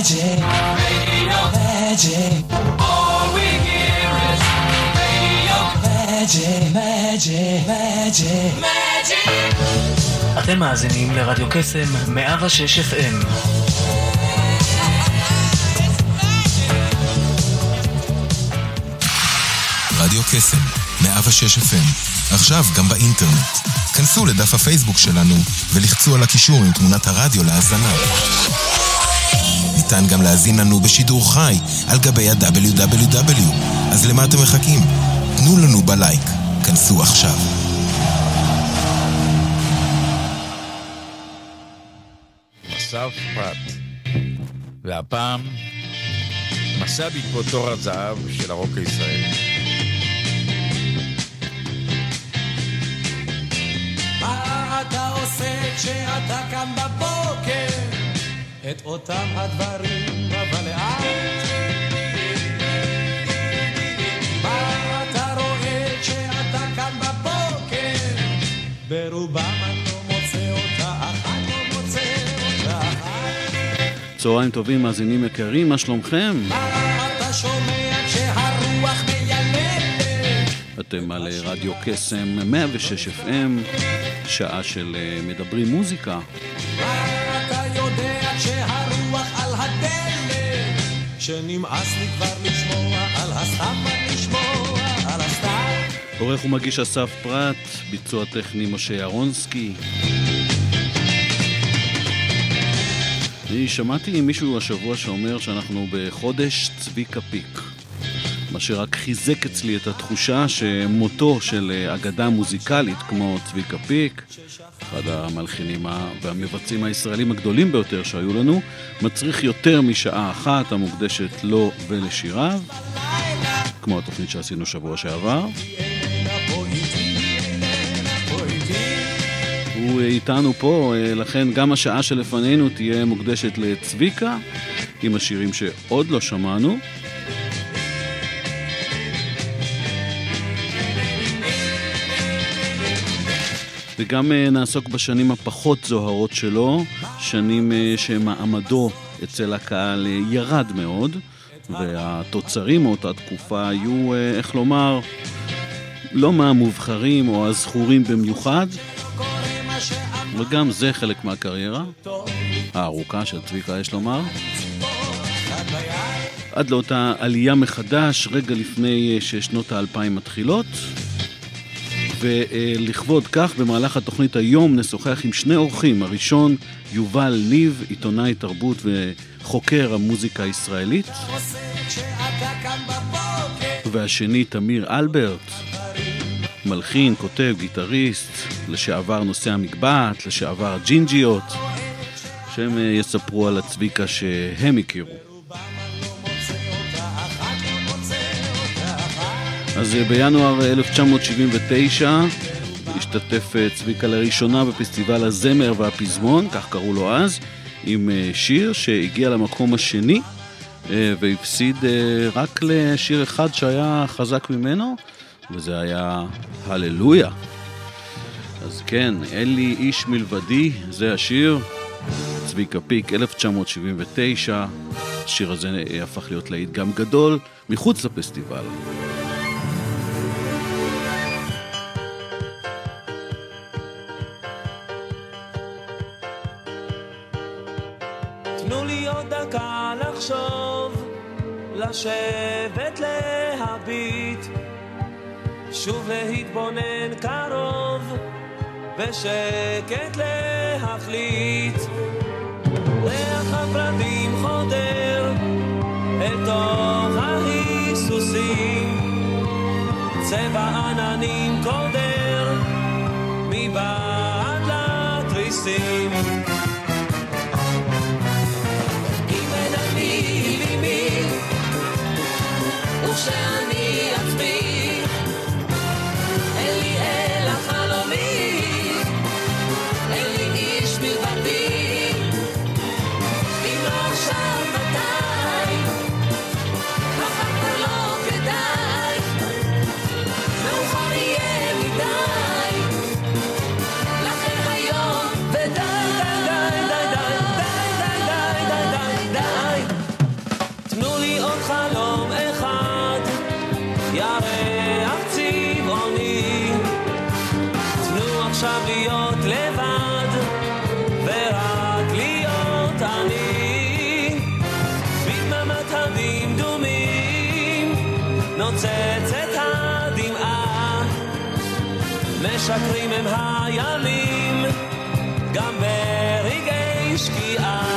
Magic, radio, magic. All we hear is radio. Magic, magic, magic, magic. אתם מאזינים לרדיו קסם 106 FM. רדיו קסם 106 FM. עכשיו גם באינטרנט. כנסו לדף הפייסבוק שלנו ולחצו על הקישור עם תמונת הרדיו להאזנה. ניתן גם להאזין לנו בשידור חי על גבי ה-www. אז למה אתם מחכים? תנו לנו בלייק. כנסו עכשיו. אסף פרט. והפעם מסע בעקבות תור הזהב של הרוק הישראלי. מה אתה עושה כשאתה קם בבוקר? את אותם הדברים אבל לאט. מה אתה רואה כשאתה קם בבוקר? ברובם אני לא מוצא אותה אחת, לא מוצא אותה אחת. צהריים טובים מאזינים יקרים, מה שלומכם? מה אתה שומע כשהרוח מיילדת? אתם על רדיו קסם 106 FM, שעה של מדברים מוזיקה. מה אתה יודע כשהרוח על הדלת? שנמאס לי כבר לשמוע על הסתם, לשמוע על הסתם. עורך ומגיש אסף פרט, ביצוע טכני משה ירונסקי. אני שמעתי מישהו השבוע שאומר שאנחנו בחודש צביקה פיק, מה שרק חיזק אצלי את התחושה שמותו של אגדה מוזיקלית כמו צביקה פיק, אחד המלחינים והמבצעים הישראלים הגדולים ביותר שהיו לנו, מצריך יותר משעה אחת המוקדשת לו ולשיריו, כמו התוכנית שעשינו שבוע שעבר. הוא איתנו פה, לכן גם השעה שלפנינו תהיה מוקדשת לצביקה, עם השירים שעוד לא שמענו. וגם נעסוק בשנים הפחות זוהרות שלו, שנים שמעמדו אצל הקהל ירד מאוד, והתוצרים מאותה תקופה היו, איך לומר, לא מהמובחרים או הזכורים במיוחד, וגם זה חלק מהקריירה הארוכה של צביקה, יש לומר. עד לאותה עלייה מחדש, רגע לפני ששנות ה-2000 מתחילות, ולכבוד כך במהלך התוכנית היום נשוחח עם שני אורחים. הראשון יובל ניב, עיתונאי תרבות וחוקר המוזיקה הישראלית, והשני תמיר אלברט, מלחין, כותב, גיטריסט, לשעבר נושא המגבעת, לשעבר הג'ינג'יות, שהם יספרו על הצביקה שהם הכירו. אז בינואר 1979 השתתף צביקה לראשונה בפסטיבל הזמר והפזמון, כך קראו לו אז, עם שיר שהגיע למקום השני והפסיד רק לשיר אחד שהיה חזק ממנו, וזה היה הללויה. אז כן, אין לי איש מלבדי, זה השיר, צביקה פיק 1979. השיר הזה הפך להיות להיט גם גדול מחוץ לפסטיבל. תנו לי עוד דקה לחשוב, לשבת להביט, שוב להתבונן קרוב, בשקט להחליט. ריח הפרדים חודר אל תוך ההיסוסים, צבע עננים קודר מבעד לתריסים. אם אין אני לי מי וכשאני עצמי, אין לי אל החלומי, אין לי איש מלבדי. אם לא עכשיו מתי, מחר כבר לא כדאי, מאוחר יהיה מדי, לכן היום ודי די די די די די די די די די. לבד ורק להיות אני בדממת הדמדומים נוצצת הדמעה משקרים הם הימים גם ברגעי שקיעה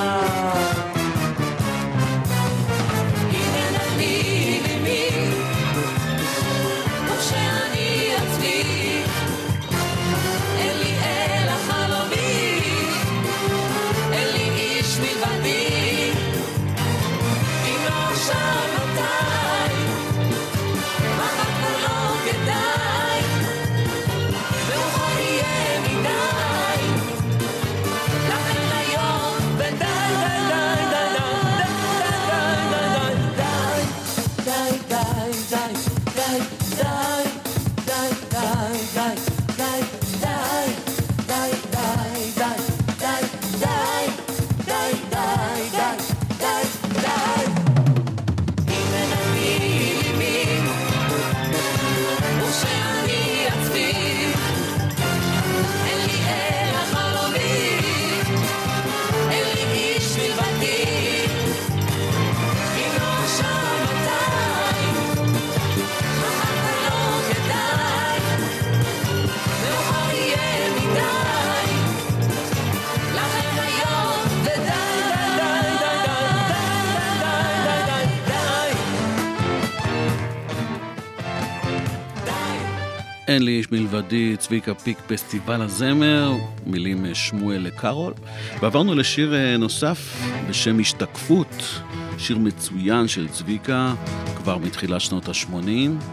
אין לי איש מלבדי, צביקה פיק, פסטיבל הזמר, מילים שמואל לקרול. ועברנו לשיר נוסף בשם השתקפות, שיר מצוין של צביקה, כבר מתחילת שנות ה-80.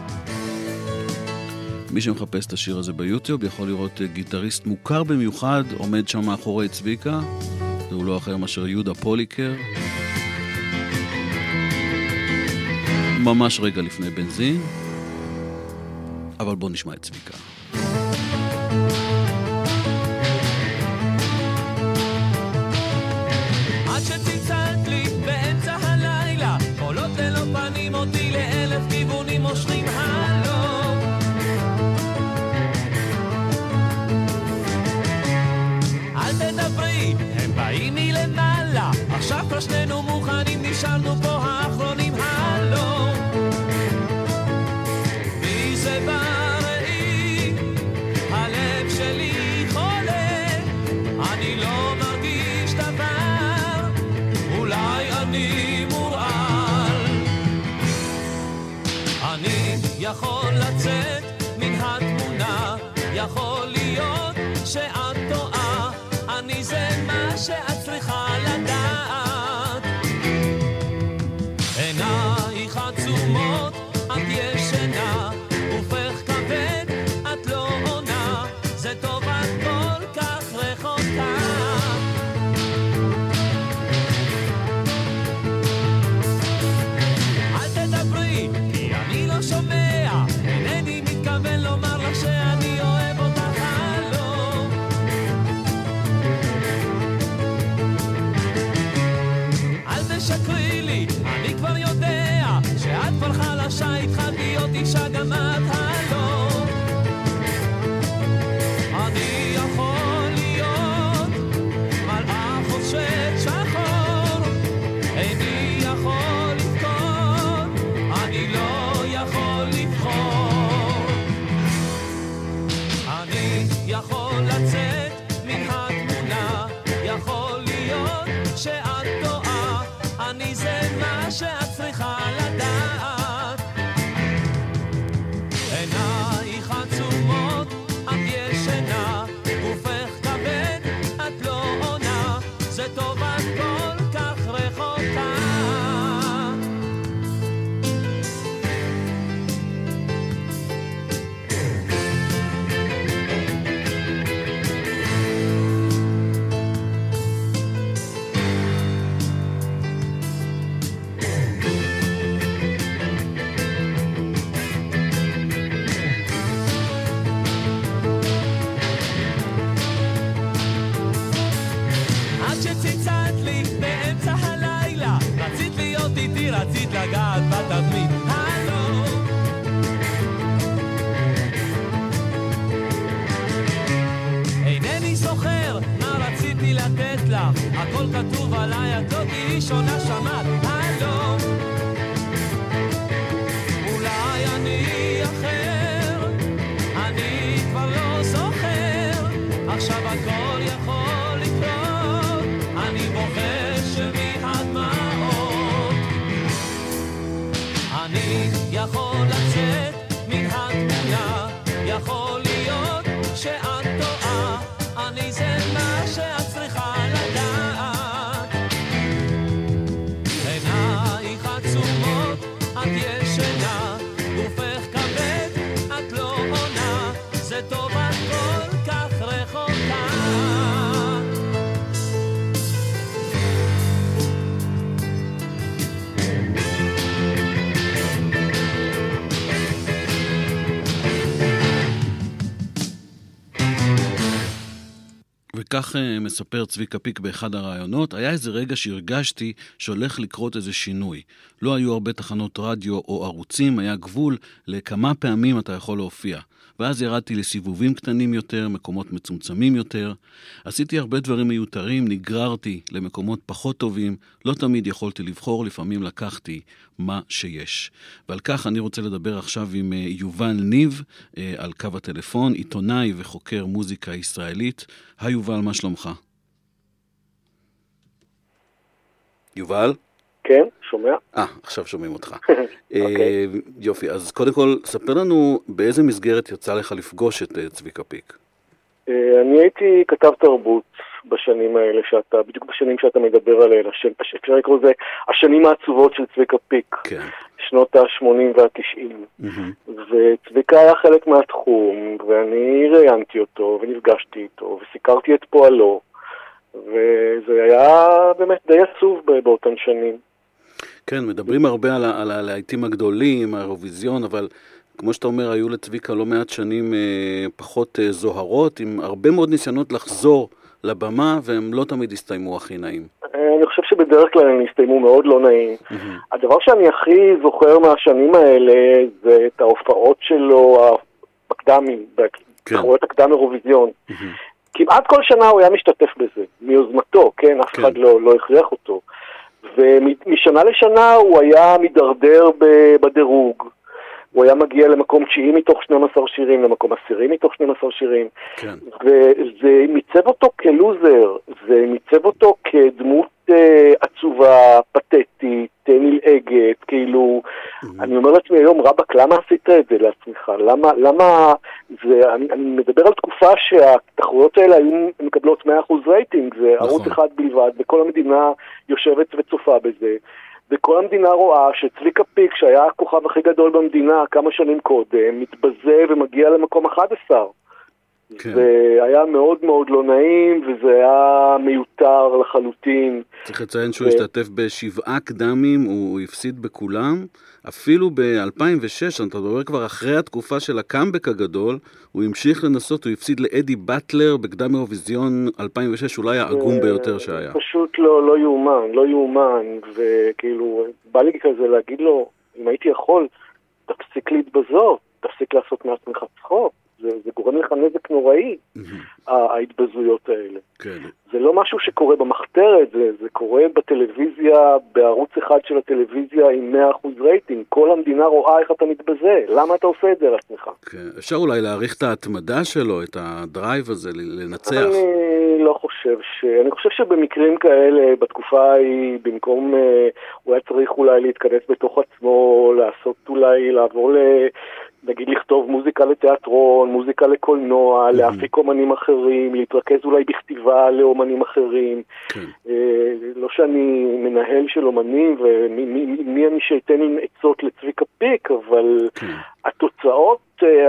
מי שמחפש את השיר הזה ביוטיוב יכול לראות גיטריסט מוכר במיוחד, עומד שם מאחורי צביקה, זהו לא אחר מאשר יהודה פוליקר. ממש רגע לפני בנזין. אבל בוא נשמע את צביקה. עד שצלצלת לי באמצע הלילה קולות ללא פנים אותי לאלף כיוונים מושכים הלו אל תדברי, הם באים מלמעלה עכשיו כבר שנינו מוכנים נשארנו פה האחרונים הלו זה בראי, הלב שלי חולה, אני לא מרגיש דבר, אולי אני מורעל. אני יכול לצאת מן התמונה, יכול להיות שאת טועה, אני זה מה שאת צריכה לדעת. עינייך עצומות, את ישנה, הופך כבד, את לא עונה, זה טוב את כל כך רחוקה. אל תדברי, כי אני לא שומע, אינני מתכוון לומר לך שאני אוהב אותך הלא. אל תשקרי לי, אני כבר יודע, שאת כבר חלשה, התחלת להיות אישה גם את הלא. אני יכול להיות מלאך חושד שחור, איני יכול לבכות, אני לא יכול לבחור. אני יכול לצאת מן התמונה, יכול להיות שאת טועה, אני זה מה שאת צריכה לדעת. עינייך עצומות, את ישנה, גופך כבד, את לא עונה, זה טוב את כל כך רחוקה. רצית לגעת בתדמית הלו אינני זוכר הכל כתוב עליי, את לא תהיי שונה, שמעת, הלו. אולי אני אחר, אני כבר לא זוכר, עכשיו הכל יכול לקרות, אני בוחש מהדמעות. אני יכול לצאת מן התמונה, יכול להיות שאת טועה, אני זה מה שאת צריכה לדעת. עינייך עצומות, את ישנה, גופך כבד, את לא עונה, זה טוב את כל כך רחוקה. וכך מספר צביקה פיק באחד הרעיונות, היה איזה רגע שהרגשתי שהולך לקרות איזה שינוי. לא היו הרבה תחנות רדיו או ערוצים, היה גבול לכמה פעמים אתה יכול להופיע. ואז ירדתי לסיבובים קטנים יותר, מקומות מצומצמים יותר. עשיתי הרבה דברים מיותרים, נגררתי למקומות פחות טובים, לא תמיד יכולתי לבחור, לפעמים לקחתי מה שיש. ועל כך אני רוצה לדבר עכשיו עם יובל ניב, על קו הטלפון, עיתונאי וחוקר מוזיקה ישראלית. היי יובל, מה שלומך? יובל? כן, שומע. עכשיו שומעים אותך. יופי, אז קודם כל, ספר לנו באיזה מסגרת יצא לך לפגוש את צביקה פיק. אני הייתי כתב תרבות בשנים האלה, בדיוק בשנים שאתה מדבר עליהן, אפשר לקרוא לזה השנים העצובות של צביקה פיק, שנות ה-80 וה-90. וצביקה היה חלק מהתחום, ואני ראיינתי אותו, ונפגשתי איתו, וסיקרתי את פועלו, וזה היה באמת די עצוב באותן שנים. כן, מדברים הרבה על הלהיטים הגדולים, האירוויזיון, אבל כמו שאתה אומר, היו לצביקה לא מעט שנים פחות זוהרות, עם הרבה מאוד ניסיונות לחזור לבמה, והם לא תמיד הסתיימו הכי נעים. אני חושב שבדרך כלל הם הסתיימו מאוד לא נעים. הדבר שאני הכי זוכר מהשנים האלה, זה את ההופעות שלו, בקדמים, תחרויות הקדם אירוויזיון. כמעט כל שנה הוא היה משתתף בזה, מיוזמתו, כן? אף אחד לא הכריח אותו. ומשנה לשנה הוא היה מדרדר בדירוג. הוא היה מגיע למקום 9 מתוך 12 שירים, למקום 10 מתוך 12 שירים. כן. וזה מיצב אותו כלוזר, זה מיצב אותו כדמות עצובה, פתטית, נלעגת, כאילו, אני אומר לעצמי היום, רבק, למה עשית את זה לעצמך? למה זה, אני מדבר על תקופה שהתחרויות האלה היו מקבלות 100% רייטינג, זה ערוץ אחד בלבד, וכל המדינה יושבת וצופה בזה. וכל המדינה רואה שצביקה פיק, שהיה הכוכב הכי גדול במדינה כמה שנים קודם, מתבזה ומגיע למקום 11. כן. זה היה מאוד מאוד לא נעים, וזה היה מיותר לחלוטין. צריך לציין שהוא השתתף ב7 קדמים, הוא הפסיד בכולם. אפילו ב-2006, אתה מדבר כבר אחרי התקופה של הקאמבק הגדול, הוא המשיך לנסות, הוא הפסיד לאדי באטלר בקדם אירוויזיון 2006, אולי העגום ביותר שהיה. פשוט לא יאומן, וכאילו, בא לי כזה להגיד לו, אם הייתי יכול, תפסיק להתבזות, תפסיק לעשות מעצמך צחוק. זה גורם לך נזק נוראי, ההתבזויות האלה. כן. זה לא משהו שקורה במחתרת, זה קורה בטלוויזיה, בערוץ אחד של הטלוויזיה עם 100% רייטינג. כל המדינה רואה איך אתה מתבזה. למה אתה עושה את זה לעצמך? כן. אפשר אולי להעריך את ההתמדה שלו, את הדרייב הזה, לנצח. אני לא חושב אני חושב שבמקרים כאלה, בתקופה ההיא, במקום, הוא היה צריך אולי להתכנס בתוך עצמו, לעבור נגיד לכתוב מוזיקה לתיאטרון, מוזיקה לקולנוע, להפיק אומנים אחרים, להתרכז אולי בכתיבה לאומנים אחרים. לא שאני מנהל של אומנים, ומי אני שייתן עצות לצביקה פיק, אבל התוצאות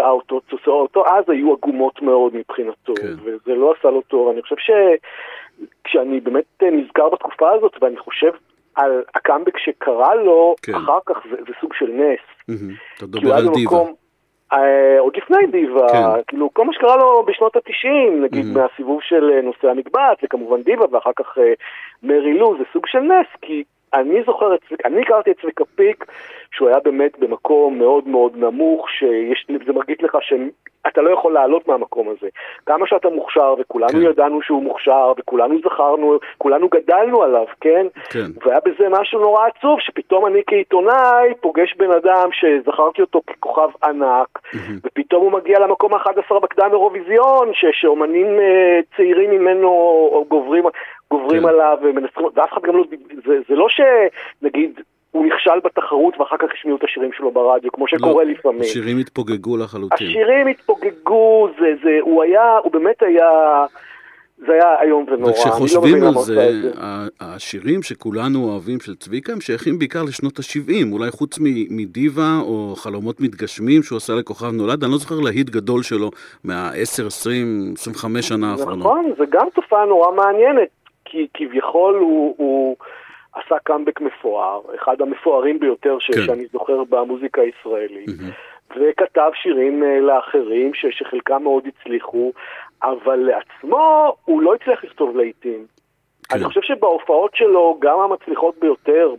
אז היו עגומות מאוד מבחינתו, וזה לא עשה לו טוב. אני חושב שכשאני באמת נזכר בתקופה הזאת, ואני חושב על הקאמבק שקרה לו, אחר כך זה סוג של נס. אתה מדבר על דיבה. עוד לפני דיבה, כאילו כל מה שקרה לו בשנות ה-90, נגיד מהסיבוב של נושא המקבץ, וכמובן דיבה, ואחר כך מרי לו, זה סוג של נס, כי אני זוכר, אני הכרתי את צביקה פיק, שהוא היה באמת במקום מאוד מאוד נמוך, זה מרגיש לך שאתה לא יכול לעלות מהמקום הזה. כמה שאתה מוכשר, וכולנו ידענו שהוא מוכשר, וכולנו זכרנו, כולנו גדלנו עליו, כן? והיה בזה משהו נורא עצוב, שפתאום אני כעיתונאי פוגש בן אדם שזכרתי אותו ככוכב ענק, ופתאום הוא מגיע למקום ה-11 בקדם אירוויזיון, שאומנים צעירים ממנו גוברים עליו, ואף אחד גם לא, זה לא שנגיד, הוא נכשל בתחרות ואחר כך השמיעו את השירים שלו ברדיו, כמו שקורה לפעמים. השירים התפוגגו לחלוטין. השירים התפוגגו, הוא באמת היה, זה היה היום ונורא. וכשחושבים על זה, השירים שכולנו אוהבים של צביקה, הם שייכים בעיקר לשנות ה-70, אולי חוץ מדיבה או חלומות מתגשמים שהוא עשה לכוכב נולד, אני לא זוכר להיט גדול שלו מה-10, 20, 25 שנה האחרונות. נכון, זה גם תופעה נורא מעניינת, כי כביכול הוא עשה קאמבק מפואר, אחד המפוארים ביותר שאני זוכר במוזיקה הישראלית, וכתב שירים לאחרים שחלקם מאוד הצליחו, אבל לעצמו הוא לא הצליח לכתוב לעיתים. אני חושב שבהופעות שלו, גם המצליחות ביותר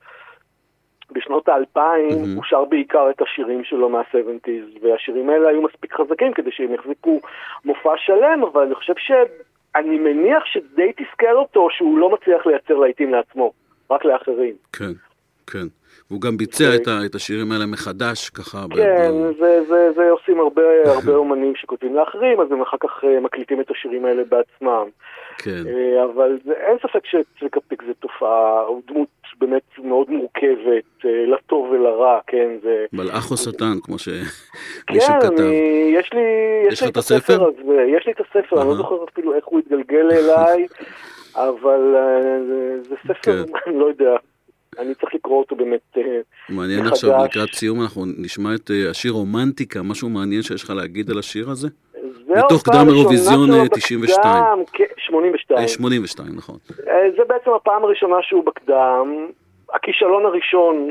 בשנות ה-2000, הוא שר בעיקר את השירים שלו מה-70s, והשירים האלה היו מספיק חזקים כדי שהם יחזיקו מופע שלם, אבל אני חושב אני מניח שדי תסכל אותו שהוא לא מצליח לייצר לעיתים לעצמו, רק לאחרים. כן, כן. והוא גם ביצע את השירים האלה מחדש, ככה. כן, זה עושים הרבה אומנים שכותבים לאחרים, אז הם אחר כך מקליטים את השירים האלה בעצמם. כן. אבל אין ספק שצביקה פיק זה תופעה, הוא דמות באמת מאוד מורכבת, לטוב ולרע, כן, זה... מלאך או שטן, כמו שמישהו כתב. כן, יש לי את הספר הזה, יש לי את הספר, אני לא זוכר אפילו איך הוא התגלגל אליי, אבל זה ספר, אני לא יודע, אני צריך לקרוא אותו באמת מחדש. מעניין עכשיו, לקראת סיום, אנחנו נשמע את השיר רומנטיקה, משהו מעניין שיש לך להגיד על השיר הזה? מתוך קדם אירוויזיון 92. 82. 82, נכון. זה בעצם הפעם הראשונה שהוא בקדם, הכישלון הראשון,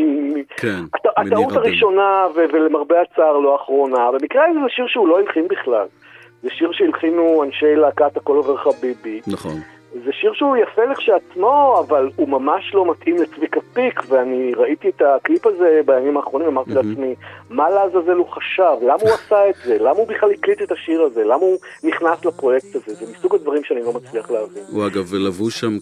הטעות הראשונה, ולמרבה הצער לא האחרונה. במקרה הזה זה שיר שהוא לא הלחין בכלל. זה שיר שהלחינו אנשי להקת הכל עובר חביבי. נכון. זה שיר שהוא יפה לכשעצמו, אבל הוא ממש לא מתאים לצביקה פיק, ואני ראיתי את הקליפ הזה בימים האחרונים, אמרתי לעצמי, מה לעזאזל הוא חשב? למה הוא עשה את זה? למה הוא בכלל הקליט את השיר הזה? למה הוא נכנס לפרויקט הזה? זה מסוג הדברים שאני לא מצליח להבין. הוא אגב לבוש שם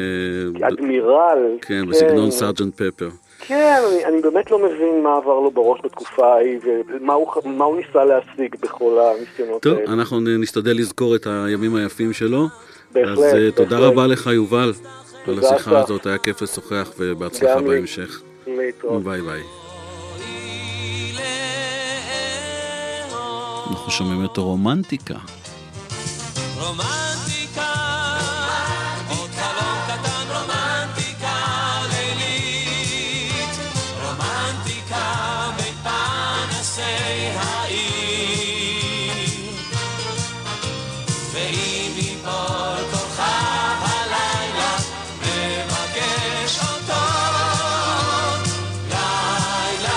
כאדמירל. כן, בסגנון סרג'נט פפר. כן, אני באמת לא מבין מה עבר לו בראש בתקופה ההיא, ומה הוא ניסה להשיג בכל הניסיונות האלה. טוב, אנחנו נשתדל לזכור את הימים היפים שלו. בהחלט. אז תודה רבה לך, יובל, על השיחה הזאת, היה כיף לשוחח ובהצלחה בהמשך. ביי ביי. אנחנו שומעים את הרומנטיקה. רומנטיקה, עוד חלום קטן, רומנטיקה לילית, רומנטיקה בין פנסי העיר, ואם ייפול כוכב הלילה מבקש אותו, לילה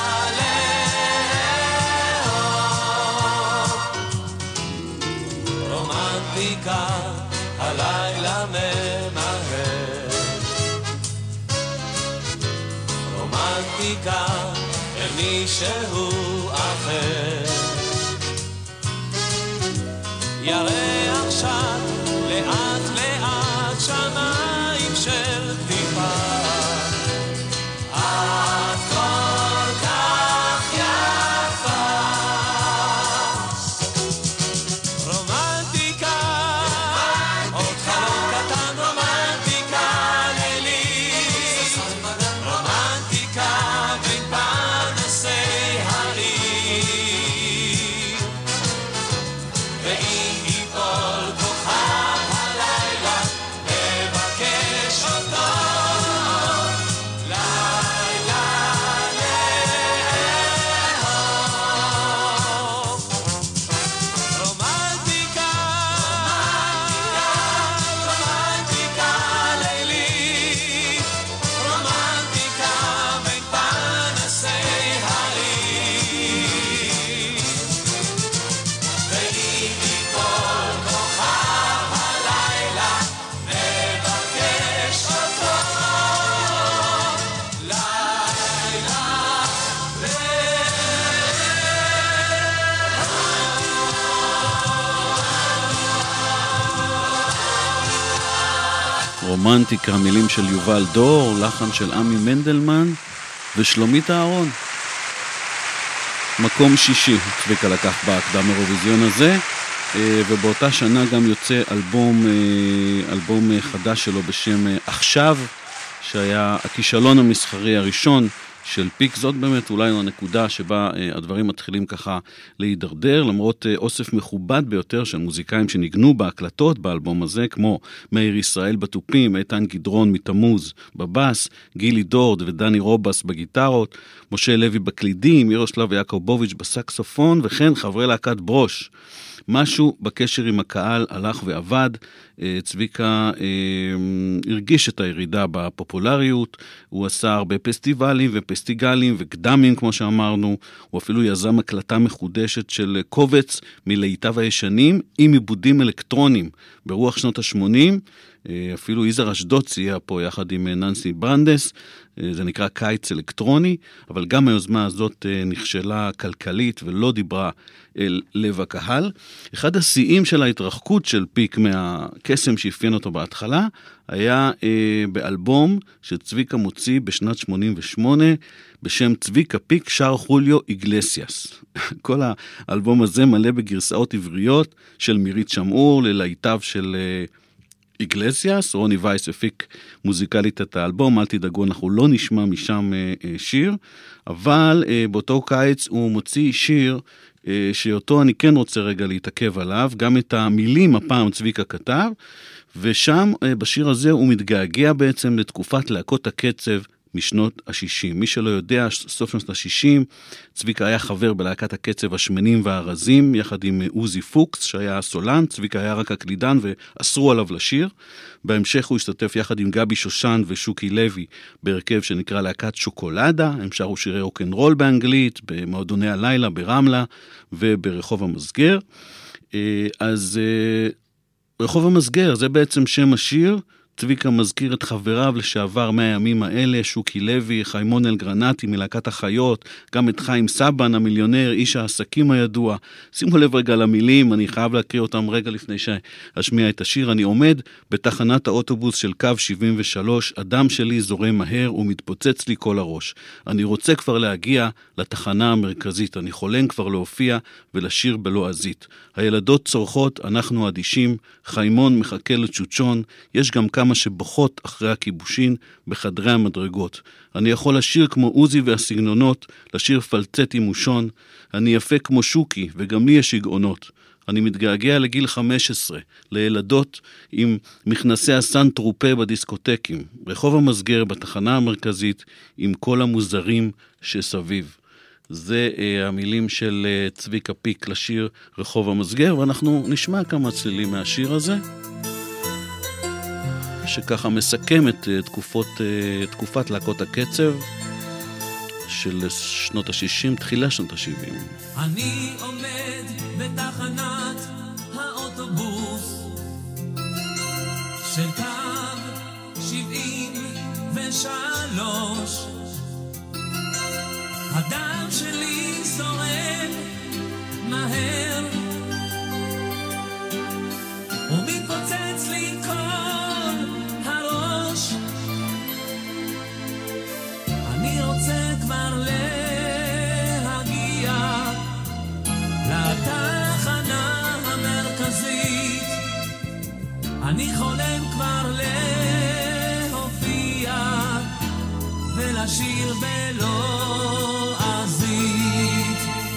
לאור, רומנטיקה הלילה ממהר, רומנטיקה אל מישהו אחר, ירח שט לאט לאט שמיים של טיפה, את כל כך יפה, רומנטיקה, עוד חלום קטן, רומנטיקה לילית, רומנטיקה בין פנסי העיר, רומנטיקה, מילים של יובל דור, לחן של עמי מנדלמן ושלומית אהרון. מקום שישי, צביקה לקח בהקדם אירוויזיון הזה, ובאותה שנה גם יוצא אלבום חדש שלו בשם עכשיו, שהיה הכישלון המסחרי הראשון של פיק. זאת באמת אולי הנקודה שבה הדברים מתחילים ככה להידרדר, למרות אוסף מכובד ביותר של מוזיקאים שניגנו בהקלטות באלבום הזה, כמו מאיר ישראל בתופים, איתן גדרון מתמוז בבאס, גילי דורד ודני רובס בגיטרות, משה לוי בקלידים, מירושלב ויעקובוביץ' בסקסופון, וכן חברי להקת ברוש. משהו בקשר עם הקהל הלך ועבד. צביקה הרגיש את הירידה בפופולריות, הוא עשה הרבה פסטיבלים ופסטיגלים וקדמים כמו שאמרנו, הוא אפילו יזם הקלטה מחודשת של קובץ מלהיטיו הישנים עם עיבודים אלקטרונים ברוח שנות ה-80, אפילו יזהר אשדוד סייע פה יחד עם ננסי ברנדס, זה נקרא קיץ אלקטרוני, אבל גם היוזמה הזאת נכשלה כלכלית ולא דיברה אל לב הקהל. אחד השיאים של ההתרחקות של פיק מהקסם שאפיין אותו בהתחלה, היה באלבום שצביקה מוציא בשנת 88, בשם צביקה פיק שר חוליו איגלסיאס. כל האלבום הזה מלא בגרסאות עבריות של מירית שמעור ללהיטיו של איגלסיאס. רוני וייס הפיק מוזיקלית את האלבום, אל תדאגו, אנחנו לא נשמע משם שיר, אבל באותו קיץ הוא מוציא שיר שאותו אני כן רוצה רגע להתעכב עליו, גם את המילים הפעם צביקה כתב, ושם בשיר הזה הוא מתגעגע בעצם לתקופת להקות הקצב משנות ה-60. מי שלא יודע, סוף שנות ה-60, צביקה היה חבר בלהקת הקצב השמנים והרזים, יחד עם עוזי פוקס, שהיה הסולן, צביקה היה רק הקלידן, ואסרו עליו לשיר. בהמשך הוא השתתף יחד עם גבי שושן ושוקי לוי, בהרכב שנקרא להקת שוקולדה, הם שרו שירי רוק'נ'רול באנגלית, במועדוני הלילה, ברמלה, וברחוב המסגר. אז רחוב המסגר, זה בעצם שם השיר. צביקה מזכיר את חבריו לשעבר מהימים האלה, שוקי לוי, חיימון אלגרנטי מלהקת החיות, גם את חיים סבן, המיליונר, איש העסקים הידוע. שימו לב רגע למילים, אני חייב להקריא אותם רגע לפני שאשמיע את השיר. אני עומד בתחנת האוטובוס של קו 73, אדם שלי זורם מהר ומתפוצץ לי כל הראש. אני רוצה כבר להגיע לתחנה המרכזית, אני חולם כבר להופיע ולשיר בלועזית. הילדות צורכות, אנחנו אדישים, חיימון מחכה לצ'וצ'ון, יש גם כמה שבוכות אחרי הכיבושין בחדרי המדרגות. אני יכול לשיר כמו עוזי והסגנונות, לשיר פלצט עם מושון, אני יפה כמו שוקי וגם לי יש שגעונות. אני מתגעגע לגיל 15, לילדות עם מכנסי הסן טרופה בדיסקוטקים, רחוב המסגר בתחנה המרכזית עם כל המוזרים שסביב. זה המילים של צביקה פיק לשיר רחוב המסגר, ואנחנו נשמע כמה צלילים מהשיר הזה, שככה מסכם את תקופת להקות הקצב של שנות ה-60, תחילה שנות ה-70. אני עומד בתחנת האוטובוס של קו 73, הדם שלי זורם מהר ומתפוצץ לי כל הראש. אני רוצה כבר להגיע לתחנה המרכזית, אני חולם כבר להופיע ולשיר בלועזית.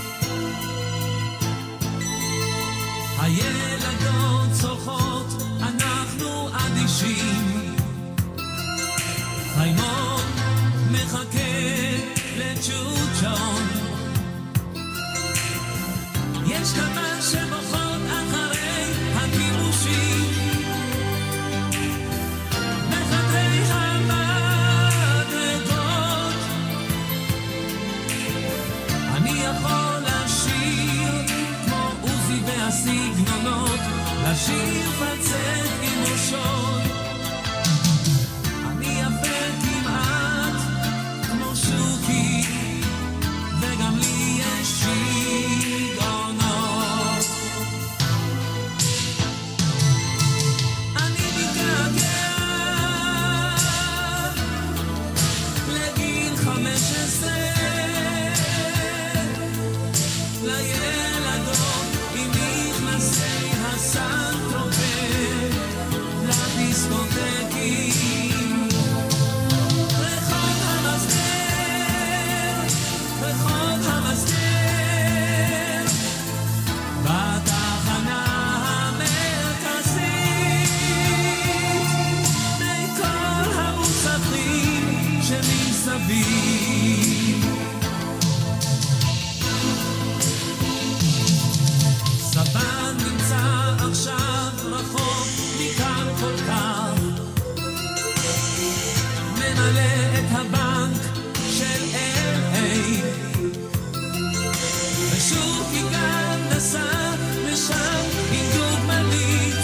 הילדות צורכות, אנחנו אדישים, חיימון מחכה לצ'וצ'ון, יש כמה שבוכות אחרי הכיבושים בחדרי המדרגות. אני יכול לשיר כמו עוזי והסגנונות, לשיר פלצט עם ראשון, אני יפה כמעט קר ממלא את הבנק של LA ושוב יגאל נסע לשם עם דוגמנית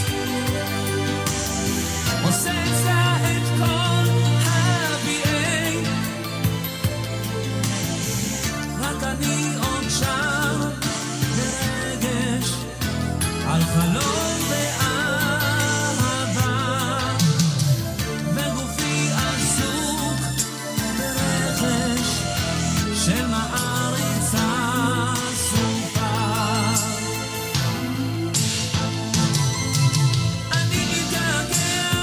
עושה אצלה את כל ה-BA רק אני עוד שם ברגש על חלום ואהבה וגופי עסוק ברכש של מעריצה סופה אני מתגעגע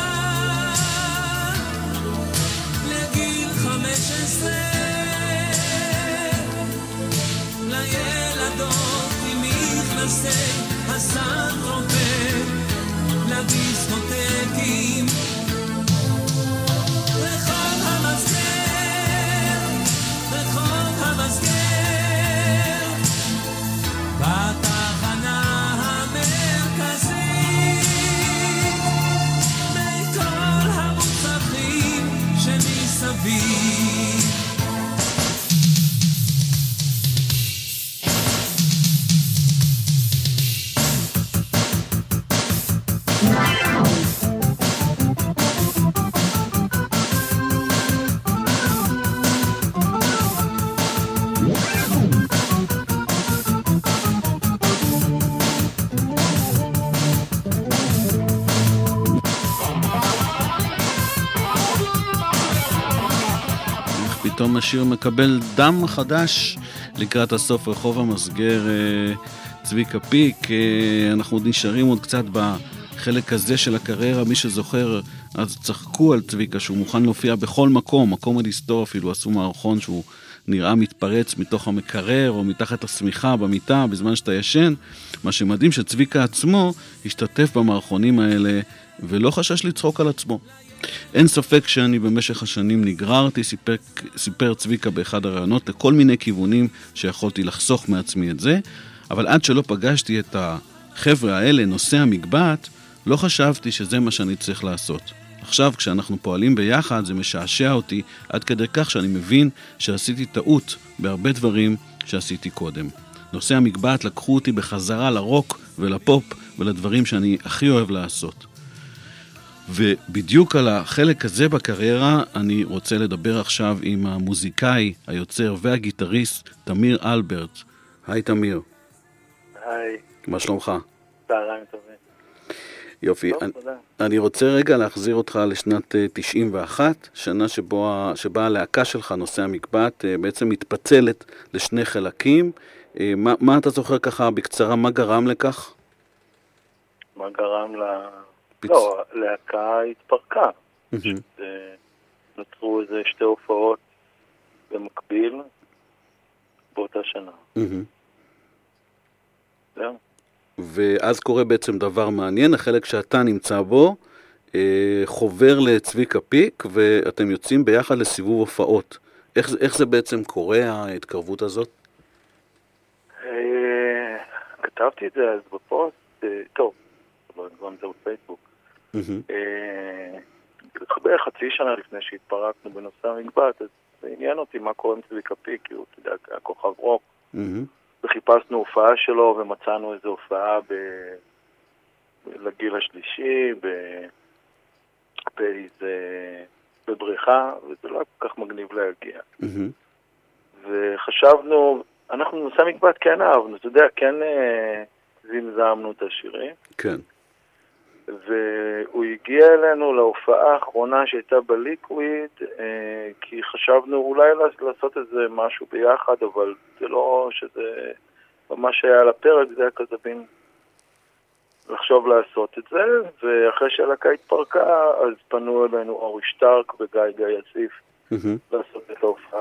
לגיל 15 לילדות עם מכנסי הסנטרופד לדיסקוטקים רחוב המסגר בתחנה המרכזית מכל המוצבים שמסביב פתאום השיר מקבל דם חדש לקראת הסוף. רחוב המסגר, צביקה פיק. אנחנו נשארים עוד קצת בחלק הזה של הקריירה. מי שזוכר, אז צחקו על צביקה שהוא מוכן להופיע בכל מקום, מקום עד היסטור אפילו, עשו מערכון שהוא נראה מתפרץ מתוך המקרר או מתחת הסמיכה במיטה בזמן שאתה ישן. מה שמדהים שצביקה עצמו השתתף במערכונים האלה ולא חשש לצחוק על עצמו. אין ספק שאני במשך השנים נגררתי, סיפר צביקה באחד הרעיונות, לכל מיני כיוונים שיכולתי לחסוך מעצמי את זה, אבל עד שלא פגשתי את החבר'ה האלה, נושא המגבעת, לא חשבתי שזה מה שאני צריך לעשות. עכשיו כשאנחנו פועלים ביחד זה משעשע אותי עד כדי כך שאני מבין שעשיתי טעות בהרבה דברים שעשיתי קודם. נושא המגבעת לקחו אותי בחזרה לרוק ולפופ ולדברים שאני הכי אוהב לעשות. ובדיוק על החלק הזה בקריירה אני רוצה לדבר עכשיו עם המוזיקאי, היוצר והגיטריסט תמיר אלברט. היי תמיר. היי. מה שלומך? צהריים טובים. יופי. אני רוצה רגע להחזיר אותך לשנת 91, שנה שבה הלהקה שלך, נושא המגבעת, בעצם מתפצלת לשני חלקים. מה אתה זוכר ככה בקצרה, מה גרם לכך? מה גרם לא, להקה התפרקה. נוצרו איזה שתי הופעות במקביל באותה שנה. זהו. ואז קורה בעצם דבר מעניין, החלק שאתה נמצא בו, חובר לצביקה פיק, ואתם יוצאים ביחד לסיבוב הופעות. איך זה בעצם קורה, ההתקרבות הזאת? כתבתי את זה אז בפוסט, טוב, גם זה בפייסבוק. בערך חצי שנה לפני שהתפרקנו בנושא המגבעת, אז זה עניין אותי מה קורה עם צביקה פיק, כי הוא, אתה יודע, הכוכב רוק. וחיפשנו הופעה שלו ומצאנו איזו הופעה לגיל השלישי, בבריכה, וזה לא היה כל כך מגניב להגיע. וחשבנו, אנחנו נושא המגבעת כן אהבנו, אתה יודע, כן זמזמנו את השירים. כן. והוא הגיע אלינו להופעה האחרונה שהייתה בליקוויד, כי חשבנו אולי לעשות איזה משהו ביחד, אבל זה לא שזה ממש היה על הפרק, זה היה כזה בין לחשוב לעשות את זה, ואחרי שהלהקה התפרקה, אז פנו אלינו אורי שטרק וגיא אסיף לעשות את ההופעה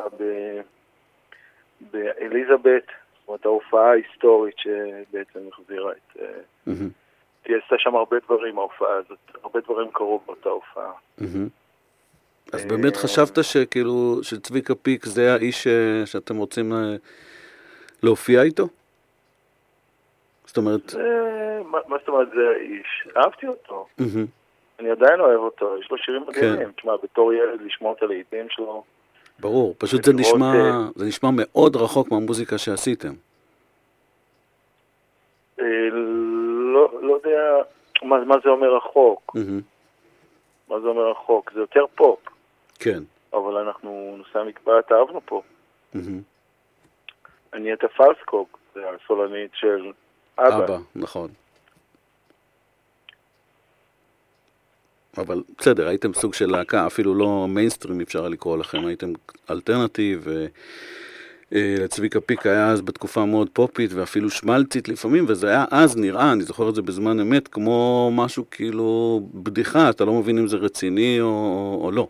באליזבת, זאת אומרת ההופעה ההיסטורית שבעצם החזירה את... היא עשתה שם הרבה דברים, ההופעה הזאת. הרבה דברים קרו באותה הופעה. אז באמת חשבת שכאילו, שצביקה פיק זה האיש שאתם רוצים להופיע איתו? זאת אומרת... מה זאת אומרת זה האיש? אהבתי אותו. אני עדיין אוהב אותו, יש לו שירים מדהימים. תשמע, בתור ילד לשמוע את הלעיתים שלו. ברור, פשוט זה נשמע מאוד רחוק מהמוזיקה שעשיתם. לא יודע מה זה אומר רחוק. מה זה אומר רחוק? זה יותר פופ. כן. אבל אנחנו, נושא המקבעת, אהבנו פה. אני את הפלסקוג, זה הסולנית של אבא. נכון. אבל בסדר, הייתם סוג של להקה, אפילו לא מיינסטרים אפשר לקרוא לכם, הייתם אלטרנטיב, לצביקה פיק היה אז בתקופה מאוד פופית ואפילו שמלצית לפעמים, וזה היה אז נראה, אני זוכר את זה בזמן אמת, כמו משהו כאילו בדיחה, אתה לא מבין אם זה רציני או לא.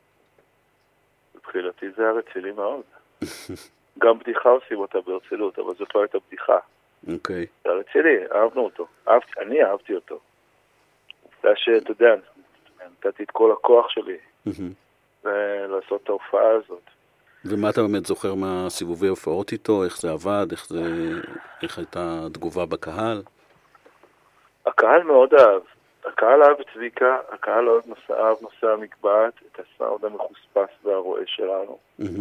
בתחילתי זה היה רציני מאוד. גם בדיחה עושים אותה ברצינות, אבל זאת לא הייתה בדיחה. אוקיי. זה רציני, אהבנו אותו. אני אהבתי אותו. זה שאתה יודע, נתתי את כל הכוח שלי לעשות את ההופעה הזאת. ומה אתה באמת זוכר מהסיבובי הופעות איתו? איך זה עבד? איך הייתה תגובה בקהל? הקהל מאוד אהב. הקהל אהב את צביקה, הקהל אהב נושא המקבעת, את הסאונד המחוספס והרועה שלנו.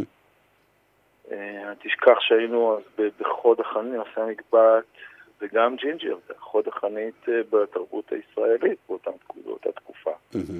תשכח שהיינו אז בחוד החנית, נושא המקבעת, וגם ג'ינג'ר, זה חוד החנית בתרבות הישראלית באותה תקופה.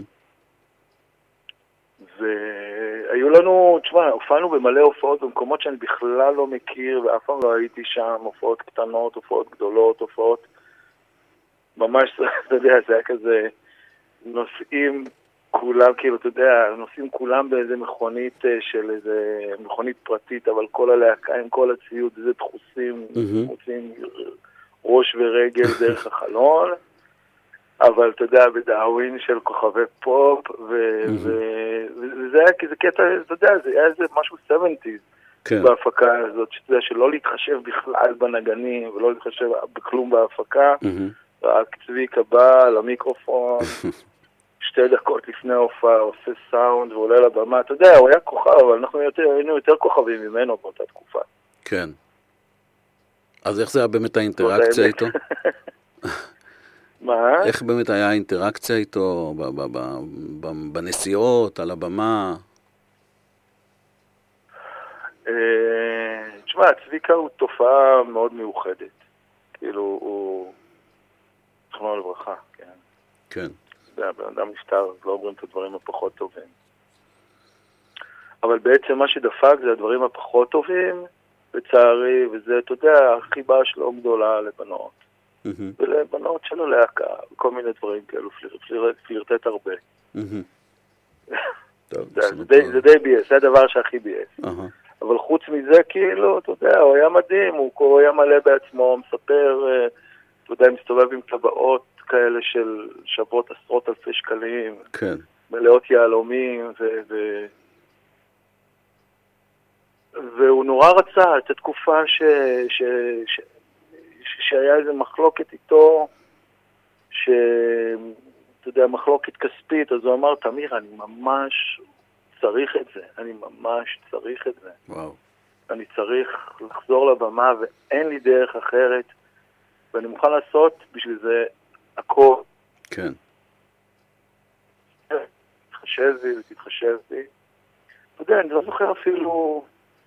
והיו לנו, תשמע, הופענו במלא הופעות במקומות שאני בכלל לא מכיר, ואף פעם לא הייתי שם, הופעות קטנות, הופעות גדולות, הופעות ממש, אתה יודע, זה היה כזה נוסעים כולם, כאילו, אתה יודע, נוסעים כולם באיזה מכונית של איזה מכונית פרטית, אבל כל הלהקה עם כל הציוד, איזה דחוסים, מוצאים ראש ורגל דרך החלון, אבל אתה יודע, בדאווין של כוכבי פופ, וזה היה כזה קטע, אתה יודע, זה היה איזה משהו 70s בהפקה הזאת, שאתה יודע, שלא להתחשב בכלל בנגנים, ולא להתחשב בכלום בהפקה, רק צביקה בא למיקרופון, 2 דקות לפני ההופעה, עושה סאונד ועולה לבמה, אתה יודע, הוא היה כוכב, אבל אנחנו היינו יותר כוכבים ממנו באותה תקופה. כן. אז איך זה היה באמת האינטראקציה איתו? מה? איך באמת היה האינטראקציה איתו בנסיעות, על הבמה? תשמע, צביקה הוא תופעה מאוד מיוחדת. כאילו, הוא זכרונו לברכה, כן. כן. בן אדם נפטר, לא אומרים את הדברים הפחות טובים. אבל בעצם מה שדפק זה הדברים הפחות טובים, לצערי, וזה, אתה יודע, החיבה שלו גדולה לבנות. ולבנות שלו להקה, כל מיני דברים כאלו, פלירטט הרבה. זה די בייס, זה הדבר שהכי בייס. אבל חוץ מזה, כאילו, אתה יודע, הוא היה מדהים, הוא היה מלא בעצמו, מספר, אתה יודע, מסתובב עם טבעות כאלה של שוות עשרות אלפי שקלים, מלאות יהלומים, והוא נורא רצה את התקופה שהיה איזו מחלוקת איתו, שאתה יודע, מחלוקת כספית, אז הוא אמר, תמיר, אני ממש צריך את זה, אני ממש צריך את זה. וואו. אני צריך לחזור לבמה ואין לי דרך אחרת, ואני מוכן לעשות בשביל זה הכל. כן. תתחשב בי ותתחשב בי. אתה יודע, אני לא זוכר אפילו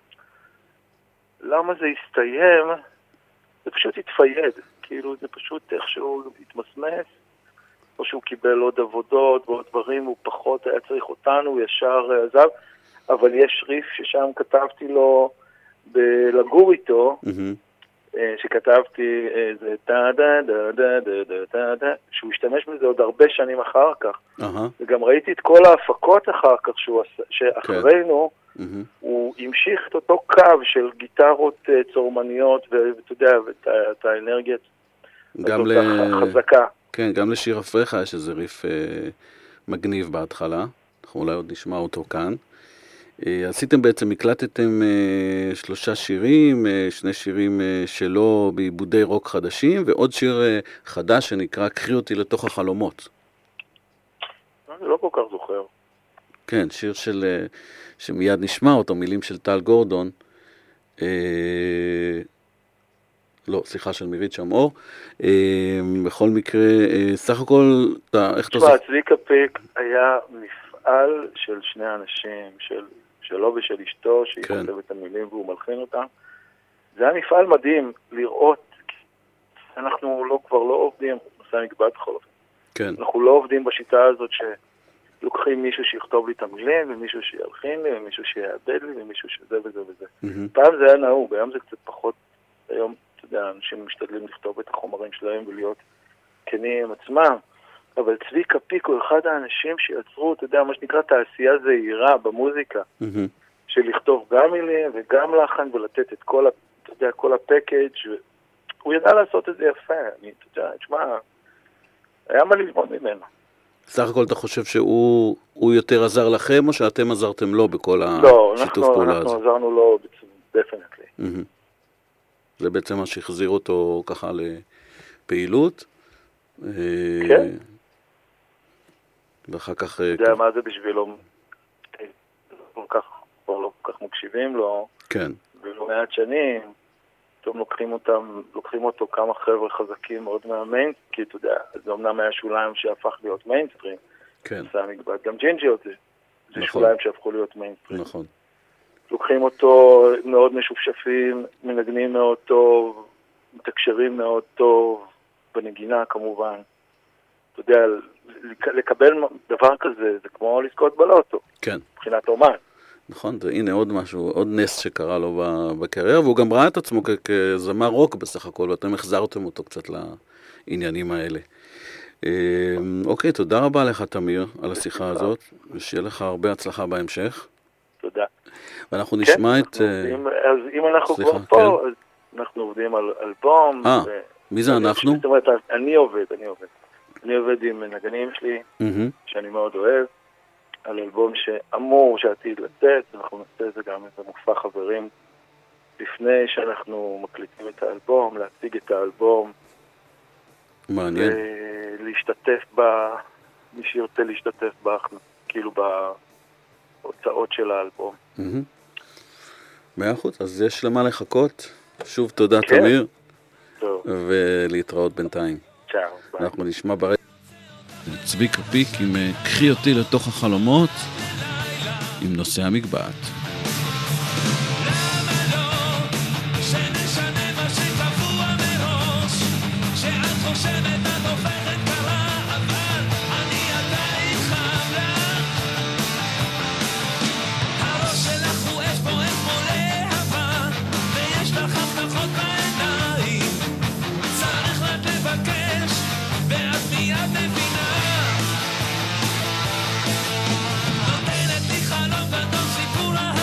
למה זה הסתיים, זה פשוט התפייד, כאילו זה פשוט איכשהו התמסמס, או שהוא קיבל עוד עבודות ועוד דברים, הוא פחות היה צריך אותנו, הוא ישר עזב, אבל יש ריף ששם כתבתי לו בלגור איתו, שכתבתי איזה שהוא השתמש בזה עוד הרבה שנים אחר כך, וגם ראיתי את כל ההפקות אחר כך שאחרינו, הוא המשיך את אותו קו של גיטרות צורמניות, ואתה יודע, ואת האנרגיה החזקה. כן, גם לשיר אפריך יש איזה ריף מגניב בהתחלה, אנחנו אולי עוד נשמע אותו כאן. עשיתם בעצם, הקלטתם 3 שירים, 2 שירים שלו בעיבודי רוק חדשים, ועוד שיר חדש שנקרא קחי אותי לתוך החלומות. אני לא כל כך זוכר. כן, שיר שמיד נשמע אותו, מילים של טל גורדון. לא, סליחה, של מירית שמאור. בכל מקרה, סך הכל, איך אתה... תשמע, צביקה פיק היה מפעל של שני אנשים, שלו ושל אשתו, שהיא כותבת את המילים והוא מלחין אותם. זה היה מפעל מדהים לראות, אנחנו כבר לא עובדים, נושא המקבט בכל אופן. כן. אנחנו לא עובדים בשיטה הזאת שלוקחים מישהו שיכתוב לי את המילים, ומישהו שילחין לי, ומישהו שיעבד לי, ומישהו שזה וזה וזה. פעם זה היה נהוג, היום זה קצת פחות, היום, אתה יודע, אנשים משתדלים לכתוב את החומרים שלהם ולהיות כנים עצמם, אבל צביקה פיק הוא אחד האנשים שיצרו, אתה יודע, מה שנקרא תעשייה זהירה במוזיקה, של לכתוב גם מילים וגם לחן ולתת את כל, אתה יודע, כל הפקאג' הוא ידע לעשות את זה יפה, אתה יודע, תשמע, היה מה ללמוד ממנו. סך הכל אתה חושב שהוא יותר עזר לכם, או שאתם עזרתם לו בכל השיתוף פעולה הזה? לא, אנחנו עזרנו לו דפנטלי. זה בעצם מה שהחזיר אותו ככה לפעילות. כן. ואחר כך... אתה יודע מה זה בשבילו? לא כל כך מקשיבים לו. כן. ולא מעט שנים. פתאום לוקחים אותו כמה חבר'ה חזקים מאוד מהמיינסטרים, כי אתה יודע, זה אומנם היה שוליים שהפך להיות מיינסטרים. כן. זה המקבט. גם ג'ינג'יות זה שוליים שהפכו להיות מיינסטרים. נכון. לוקחים אותו מאוד משופשפים, מנגנים מאוד טוב, מתקשרים מאוד טוב, בנגינה כמובן. אתה יודע, לקבל דבר כזה, זה כמו לזכות בלוטו. כן. מבחינת אומן. נכון, הנה עוד משהו, עוד נס שקרה לו בקריירה, והוא גם ראה את עצמו כזמר רוק בסך הכל, ואתם החזרתם אותו קצת לעניינים האלה. אוקיי, תודה רבה לך תמיר על השיחה הזאת, ושיהיה לך הרבה הצלחה בהמשך. תודה. ואנחנו נשמע את... אז אם אנחנו כבר פה, אז אנחנו עובדים על אלבום. מי זה אנחנו? זאת אומרת, אני עובד עם נגנים שלי, שאני מאוד אוהב, על אלבום שאמור שעתיד לצאת, אנחנו נעשה את זה גם איזה מופע חברים, לפני שאנחנו מקליטים את האלבום, להציג את האלבום. מעניין. ולהשתתף מי שירצה להשתתף כאילו בהוצאות של האלבום. 100%, אז יש למה לחכות. שוב תודה תמיר. טוב. ולהתראות בינתיים. צ'או. אנחנו נשמע ברקע. צביקה פיק עם קחי אותי לתוך החלומות עם נושא המקבט. נותנת לי חלום גדול סיפור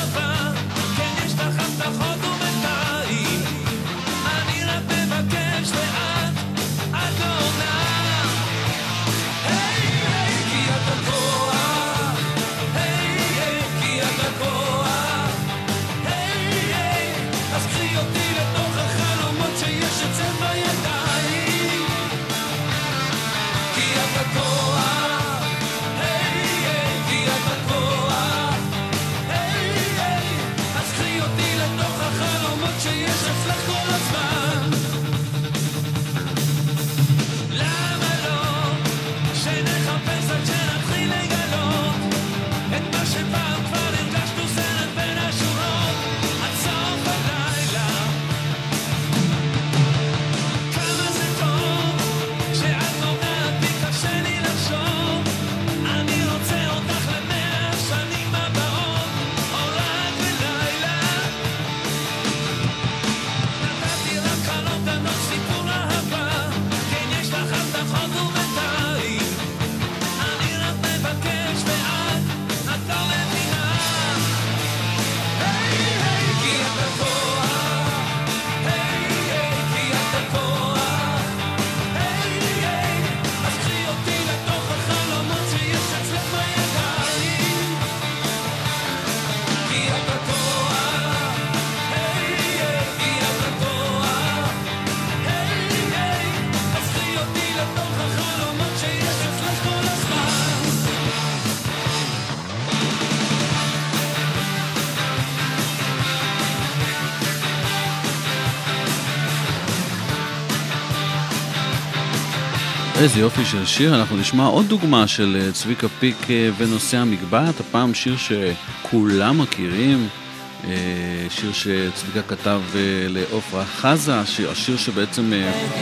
איזה יופי של שיר. אנחנו נשמע עוד דוגמה של צביקה פיק ונושא המגבעת, הפעם שיר שכולם מכירים, שיר שצביקה כתב לעופרה חזה, השיר שבעצם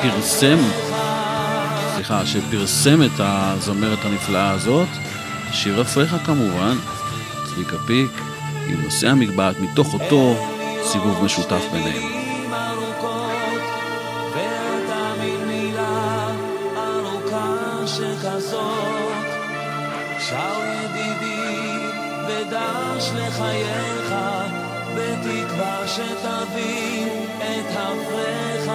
פרסם את הזמרת הנפלאה הזאת, שיר אפריך כמובן, צביקה פיק עם נושא המגבעת מתוך אותו סיבוב משותף ביניהם. שר ידידי ודש לחייך בתקווה שתבין את הפרח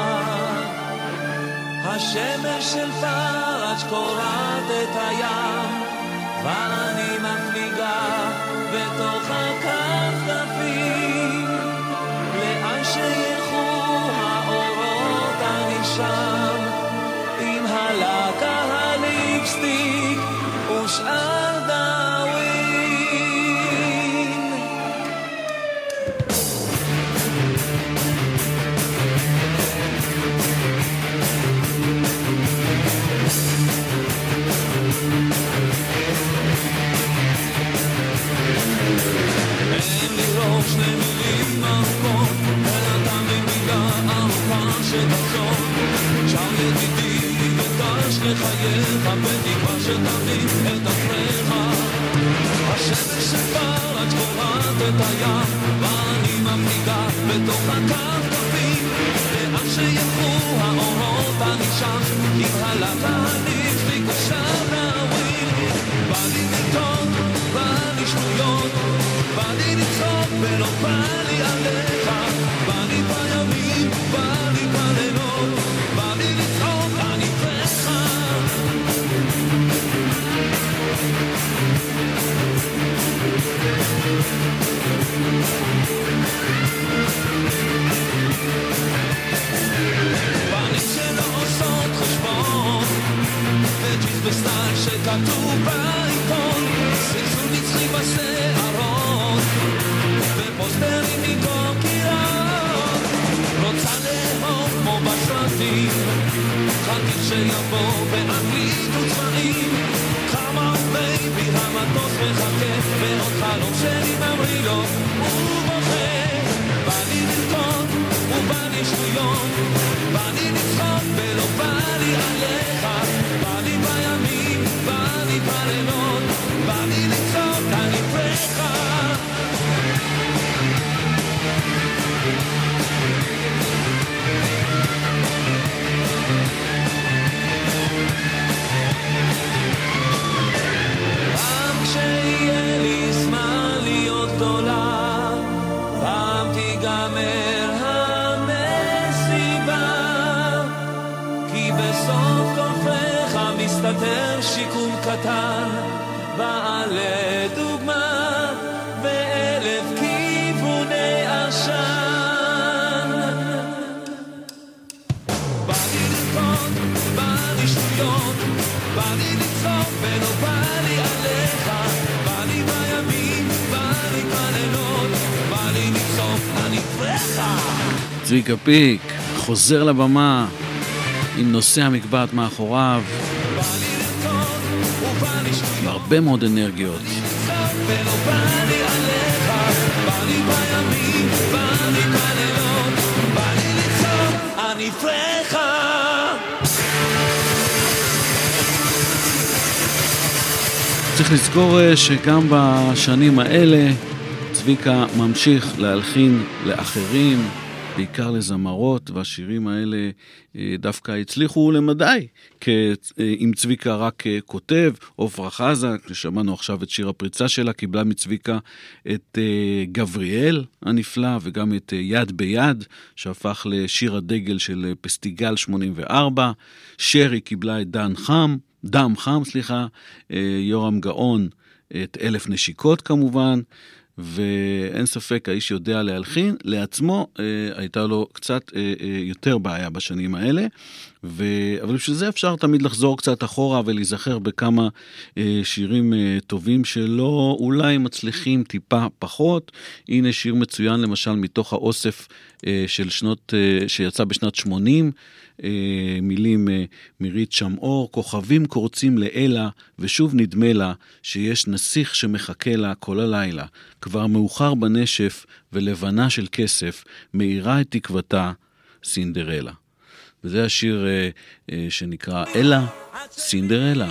השמש של פרש קוראת את הים ואני מפליגה בתוך הכפכפים לאן שילכו האורות אני שם עם הלקה הליפסטיק ושאר דאווין אין לי ראש למילים ארוכות אלא תמידה ארוכה שתחזור שם ידידי ודש לחייך בתקווה שתבין את הפרח השמש שפרץ קוראת את הים ואני מפליגה בתוך הכפכפים לאן שילכו האורות אני שם עם הלקה הליפסטיק ושאר דאווין בא לי לטעות, בא לי שטויות בא לי לצחוק ולא בא לי עליך בא לי בימים, בא לי בלילות בא לי לצחוק, אני פרח פנים שלא עושות חשבון וג'יז בסטייל שכתוב בעיתון סלסול נצחי בשערות ופוסטרים מקורקירות רוצה לאהוב כמו בסרטים חלקיק שיבוא באנגלית וצבעים Come on baby המטוס מחכה ועוד חלום שלי ממריא לו הוא בוכה בא לי לרקוד ובא לי שטויות בא לי לצחוק ולא בא לי עליך בא לי בימים בא לי בלילות בא לי לצחוק אני פרח פעם כשיהיה לי זמן להיות גדולה פעם תיגמר המסיבה כי בסוף כופך מסתתר שיקום קטן בעלי דוגמה ואלף כיווני עשן בא לי לרקוד, בא לי שטויות בא לי לצחוק ולא בא לי עליך בא לי בימים, בא לי בלילות בא לי לצחוק, אני פרח צביקה פיק חוזר לבמה עם נושא המגבעת מאחוריו הרבה מאוד אנרגיות ולא בא לי עליך בא לי בימים, בא לי בלילות בא לי לצחוק, אני פרח צריך לזכור שגם בשנים האלה צביקה ממשיך להלחין לאחרים, בעיקר לזמרות, והשירים האלה דווקא הצליחו למדי, אם צביקה רק כותב. עופרה חזה, שמענו עכשיו את שיר הפריצה שלה, קיבלה מצביקה את גבריאל הנפלא, וגם את יד ביד, שהפך לשיר הדגל של פסטיגל 84. שרי קיבלה את דם חם, יורם גאון את 1000 נשיקות כמובן, ואין ספק האיש יודע להלחין לעצמו, הייתה לו קצת יותר בעיה בשנים האלה, אבל בשביל זה אפשר תמיד לחזור קצת אחורה ולהיזכר בכמה שירים טובים שלא אולי מצליחים טיפה פחות. הנה שיר מצוין למשל מתוך האוסף של שיצא בשנת 80, מילים מירית שמאור, כוכבים קורצים לאלה ושוב נדמה לה שיש נסיך שמחכה לה כל הלילה, כבר מאוחר בנשף ולבנה של כסף מאירה את תקוותה סינדרלה. וזה השיר שנקרא אלה סינדרלה.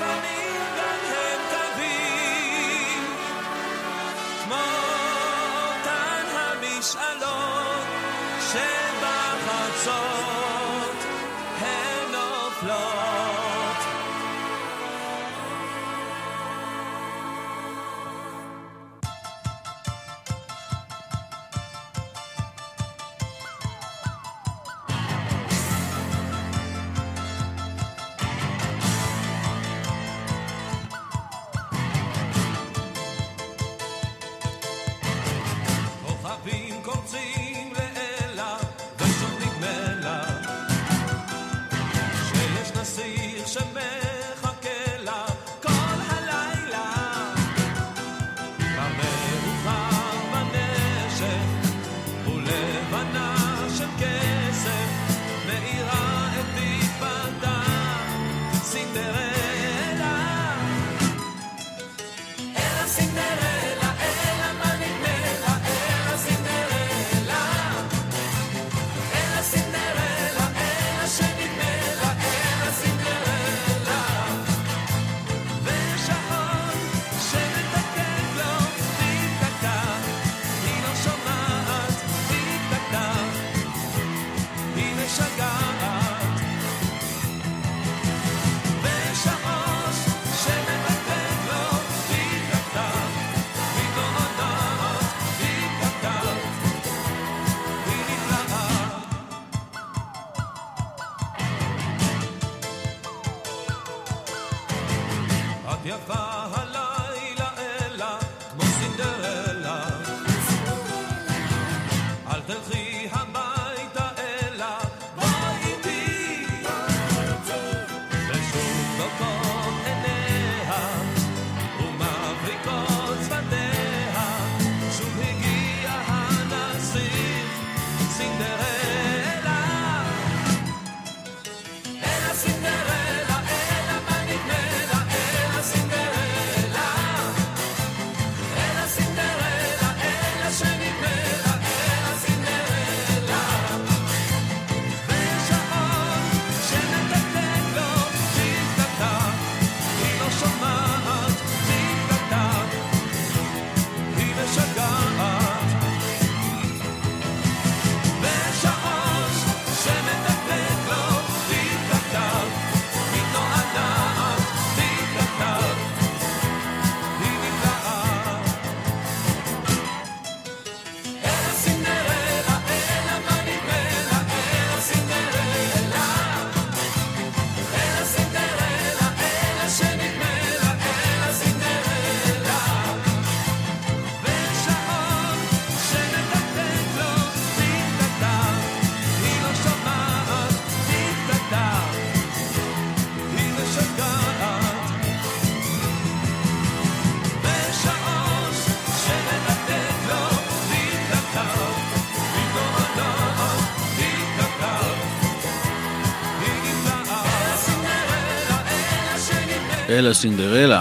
אלה סינדרלה.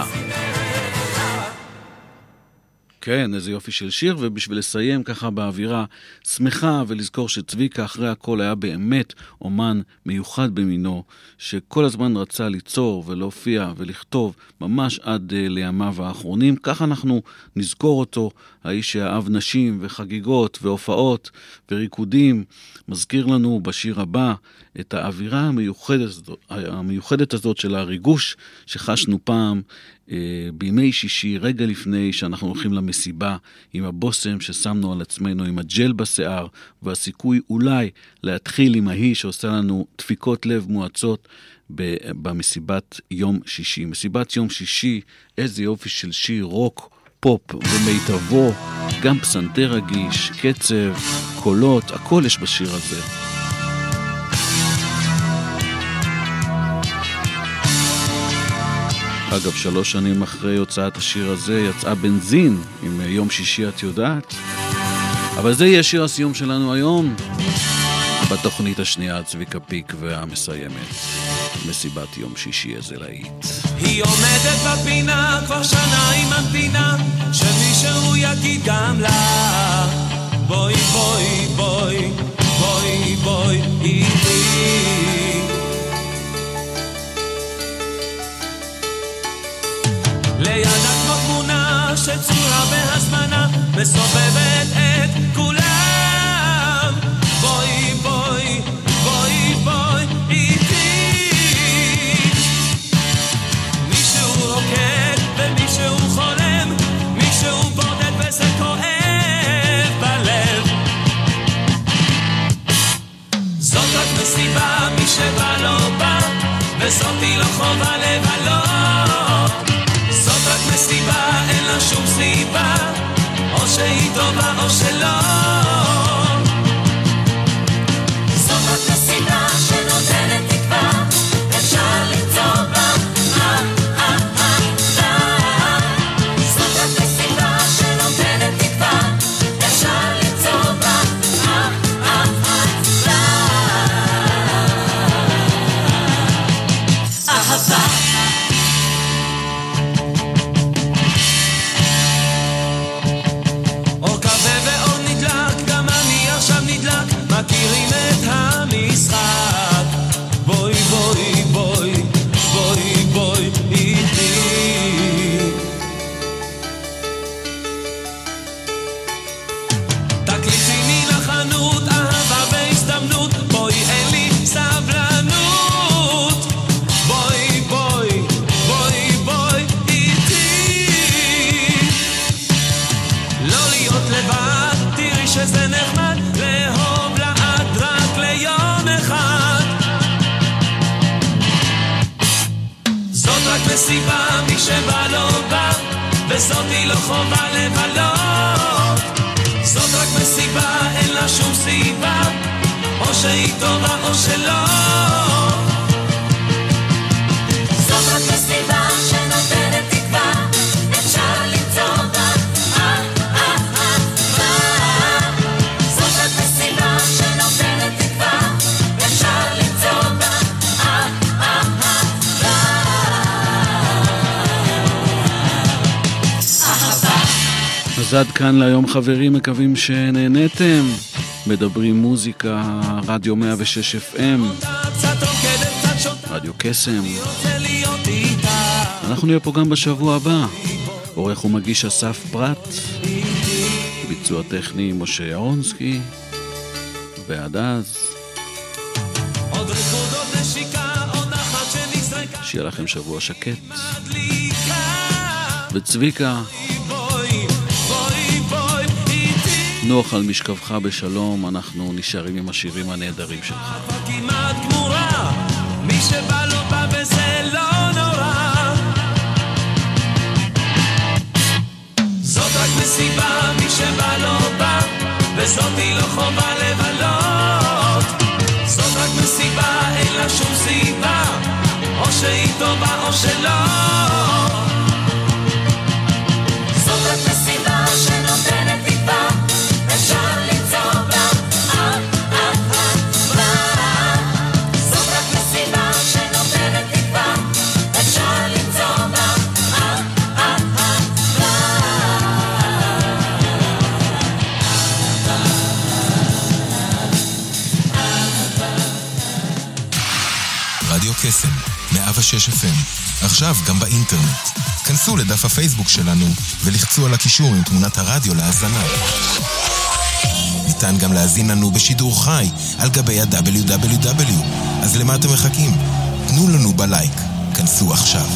כן, איזה יופי של שיר, ובשביל לסיים ככה באווירה שמחה ולזכור שצביקה אחרי הכל היה באמת אומן מיוחד במינו, שכל הזמן רצה ליצור ולהופיע ולכתוב ממש עד לימיו האחרונים. ככה אנחנו נזכור אותו, האיש שאהב נשים וחגיגות והופעות וריקודים. מזכיר לנו בשיר הבא את האווירה המיוחדת הזאת של הריגוש שחשנו פעם בימי שישי, רגע לפני שאנחנו הולכים למסיבה, עם הבוסם ששמנו על עצמנו, עם הג'ל בשיער, והסיכוי אולי להתחיל עם ההיא שעושה לנו דפיקות לב מועצות במסיבת יום שישי. מסיבת יום שישי, איזה יופי של שיר רוק, פופ ומיטבו, גם פסנתר רגיש, קצב, קולות, הכל יש בשיר הזה. אגב, 3 שנים אחרי הוצאת השיר הזה יצאה בנזין עם יום שישי את יודעת. אבל זה יהיה שיר הסיום שלנו היום בתוכנית השנייה, צביקה פיק והמסיימת מסיבת יום שישי איזה להיט. היא עומדת בפינה כבר שנה עם המדינה שמישהו יגיד גם לה בואי בואי בואי בואי בואי איתי. לידה כמו תמונה שצורה בהזמנה מסובבת את כולם בואי בואי בואי בואי איתי. מישהו רוקד ומישהו חולם מישהו בודד וזה כואב בלב. זאת רק מסיבה מי שבא לא בא וזאתי לא חובה לבלות. זאת רק מסיבה אין לה שום סיבה או שהיא טובה או שלא. זאת רק מסיבה שנותנת תקווה אפשר למצוא בה זאת רק מסיבה שנותנת תקווה אפשר למצוא בה אהבה. מכירים את המשחק בואי בואי בואי בואי בואי איתי. תקליטי מן החנות אהבה והזדמנות בואי אין לי סבלנות בואי בואי בואי בואי איתי. לא להיות לבד תראי שזה נחמד לאהוב לעד רק ליום אחד. זאת רק מסיבה מי שבא לא בא וזאתי לא חובה לבלות. זאת רק מסיבה אין לה שום סיבה או שהיא טובה או שלא. זאת רק מסיבה שנותנת תקווה אפשר למצוא בה אז עד כאן להיום חברים, מקווים שנהנתם. מדברים מוזיקה, רדיו 106 FM, רדיו קסם. אנחנו נהיה פה גם בשבוע הבא. עורך ומגיש אסף פרט, ביצוע טכני משה ירונסקי, ועד אז שיהיה לכם שבוע שקט. וצביקה, נוח על משכבך בשלום, אנחנו נשארים עם השירים הנהדרים שלך. כמעט גמורה, מי שבא לא בא וזה לא נורא. זאת רק מסיבה, מי שבא לא בא וזאתי לא חובה לבלות. זאת רק מסיבה, אין לה שום סיבה או שהיא טובה או שלא. זאת רק מסיבה שנותנת תקווה אפשר למצוא בה זאת רק מסיבה שנותנת תקווה אפשר למצוא בה רדיו קסם 106 FM, עכשיו גם באינטרנט. כנסו לדף הפייסבוק שלנו ולחצו על הקישור עם תמונת הרדיו להאזנה. ניתן גם להאזין לנו בשידור חי על גבי ה-www. אז למה אתם מחכים? תנו לנו בלייק. כנסו עכשיו.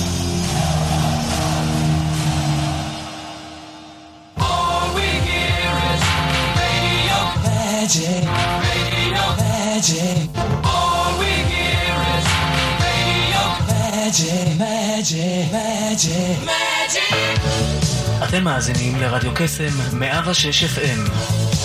אתם מאזינים לרדיו קסם 106 FM.